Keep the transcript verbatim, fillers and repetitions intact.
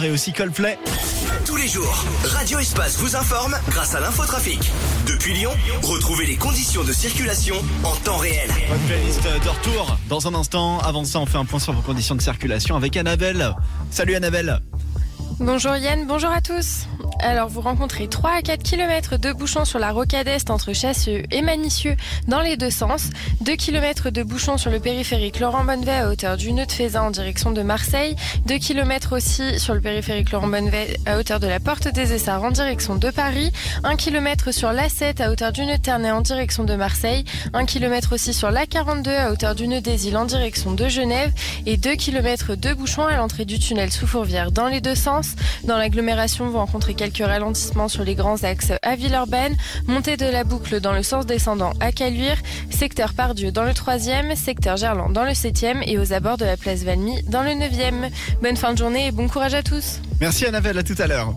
Et aussi Coldplay. Tous les jours, Radio Espace vous informe grâce à l'infotrafic. Depuis Lyon, retrouvez les conditions de circulation en temps réel. Votre playlist de retour dans un instant. Avant ça, on fait un point sur vos conditions de circulation avec Annabelle. Salut Annabelle. Bonjour Yann, bonjour à tous. Alors vous rencontrez trois à quatre kilomètres de bouchons sur la rocade Est entre Chassieux et Manicieux dans les deux sens. deux kilomètres de bouchons sur le périphérique Laurent Bonnevet à hauteur du nœud de Faisan en direction de Marseille. deux kilomètres aussi sur le périphérique Laurent Bonnevet à hauteur de la Porte des Essarts en direction de Paris. un kilomètre sur l'A sept à hauteur du nœud de Ternay en direction de Marseille. un kilomètre aussi sur l'A quarante-deux à hauteur du nœud des Îles en direction de Genève. Et deux kilomètres de bouchons à l'entrée du tunnel sous Fourvière dans les deux sens. Dans l'agglomération, vous rencontrez quelques ralentissements sur les grands axes à Villeurbanne, montée de la boucle dans le sens descendant à Caluire, secteur Pardieu dans le troisième, secteur Gerland dans le septième et aux abords de la place Valmy dans le neuvième. Bonne fin de journée et bon courage à tous. Merci Annabelle, à tout à l'heure.